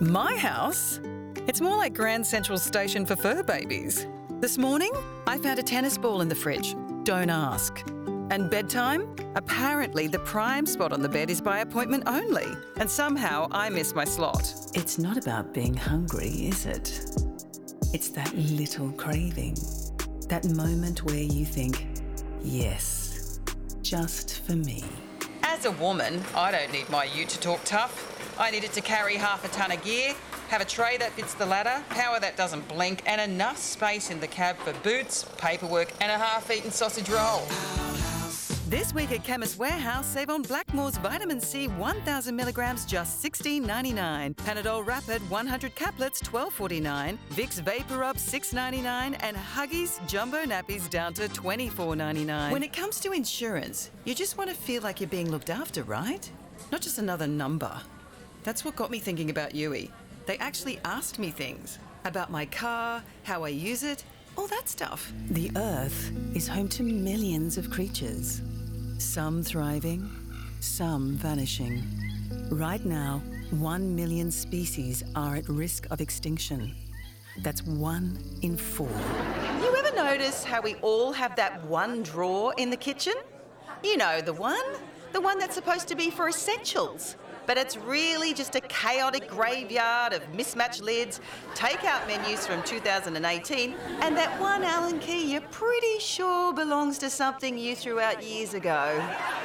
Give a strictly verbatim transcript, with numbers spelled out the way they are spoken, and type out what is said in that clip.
My house? It's more like Grand Central Station for fur babies. This morning, I found a tennis ball in the fridge. Don't ask. And bedtime? Apparently, the prime spot on the bed is by appointment only. And somehow, I miss my slot. It's not about being hungry, is it? It's that little craving. That moment where you think, yes, just for me. As a woman, I don't need my ute to talk tough. I needed to carry half a tonne of gear, have a tray that fits the ladder, power that doesn't blink, and enough space in the cab for boots, paperwork, and a half-eaten sausage roll. This week at Chemist Warehouse, save on Blackmore's Vitamin C one thousand milligrams, just sixteen ninety-nine. Panadol Rapid one hundred caplets, twelve forty-nine. Vicks VapoRub six ninety-nine. And Huggies Jumbo Nappies down to twenty-four ninety-nine. When it comes to insurance, you just want to feel like you're being looked after, right? Not just another number. That's what got me thinking about Yui. They actually asked me things about my car, how I use it, all that stuff. The Earth is home to millions of creatures. Some thriving, some vanishing. Right now, one million species are at risk of extinction. That's one in four. You ever notice how we all have that one drawer in the kitchen? You know, the one? The one that's supposed to be for essentials. But it's really just a chaotic graveyard of mismatched lids, takeout menus from two thousand eighteen, and that one Allen key you're pretty sure belongs to something you threw out years ago.